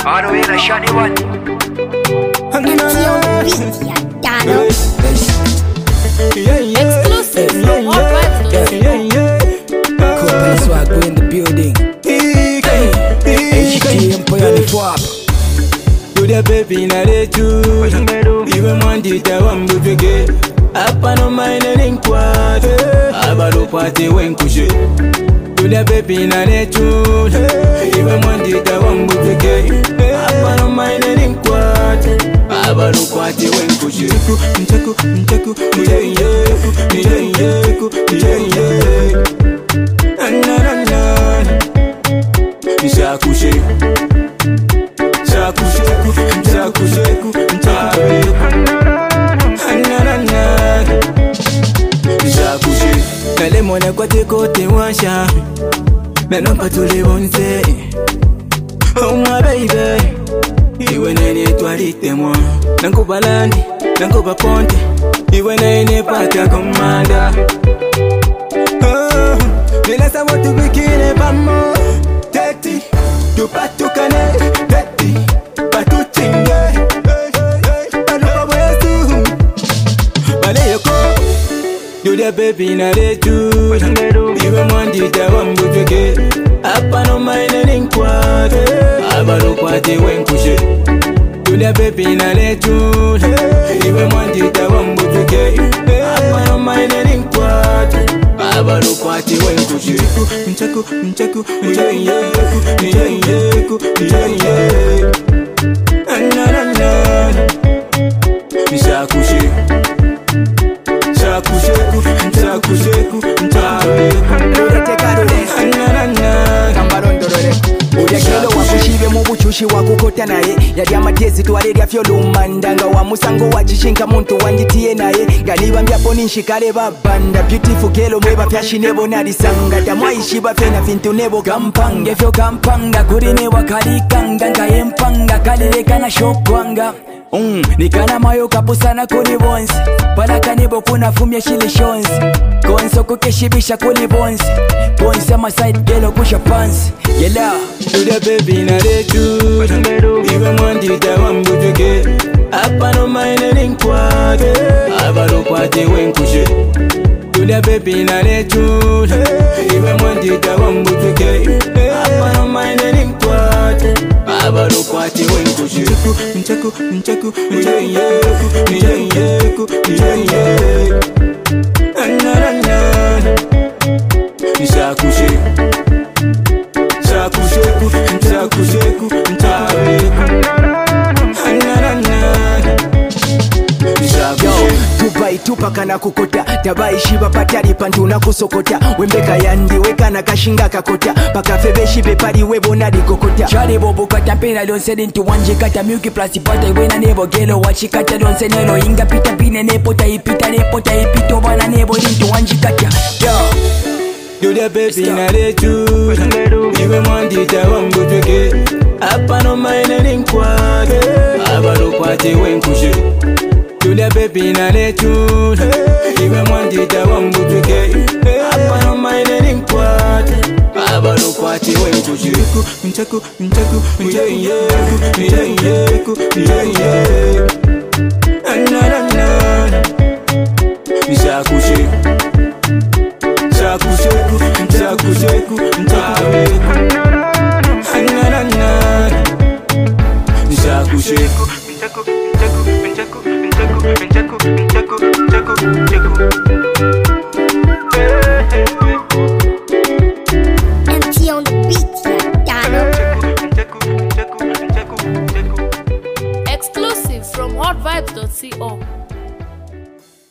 All the way to Shady One. Exclusive from All Company swag in the building. HD Empire the swap. Do the baby na de tu. Even Monday the one bu fige. Apa no mind any quad. Abado party when kushe. Do the baby na de tu. Even Monday the one bu fige. Apa no mind any quad. Abado party when kushe. Nchaku, Kale mwana kwa te kote wansha Meno patule bonse Oh my baby Iwe nene tualite mwa Nanko balandi, nanko baponte Iwe nene pata komanda Oh, nila sa watu bikine bamo Teti, tupatukane Teti, patuchinge Alupa wesu Bale yoko Do the baby na de tu. Even Monday the one bu fige. Apa no mind any quad. Abado party when kushe. Do the baby na de tu. Even Monday the one bu fige. Apa no mind any quad. Abado party when kushe. Nchaku, Wakushibe mubuchushi wakukota naye yali amatezi twalelya fyolumanda nga wa musango wachishinka muntu wanjitiye naye ganiba mbyapo ninshikale babanda beautiful kelo mweba fyashinebo nalisanga tamwaishiba fena fintu nebo kampanga efyo kampanga kuri nebo kalikanga ngaye mpanga kalilekana shokwanga nikana mayo kapusana kuli bonsi palaka nebo kunafumya shili shonsi konso kukeshibisha kuli bonsi bonsi ama side gelo kusha pansi yela Do the baby na de tu. Even Monday the one bu fige. Apa no mind any quad. Abado party when kushe. Do the baby na de tu. Even Monday the one bu fige. Apa no mind any quad. Abado party when kushe. Nchaku, tupakana kukota tabaishiba patali pantuna kusokota wembeka yandi wekana kashinga kakota pakafebeshibe pali webona likokota chali bobukata pena lonseni ntu wanjikata myuki plasi pata iwena nebo gelo wachikata lonsenelo inga pita pine nepota ipita bana nebo lintu wanjikata Do the baby na de tu. Even Monday the one bu fige. Apa no mind any quad. Abado party when kushe. Do the baby na de tu. Even Monday the one bu fige. Apa no mind any quad. Abado party when kushe. Nchaku, Nchaku,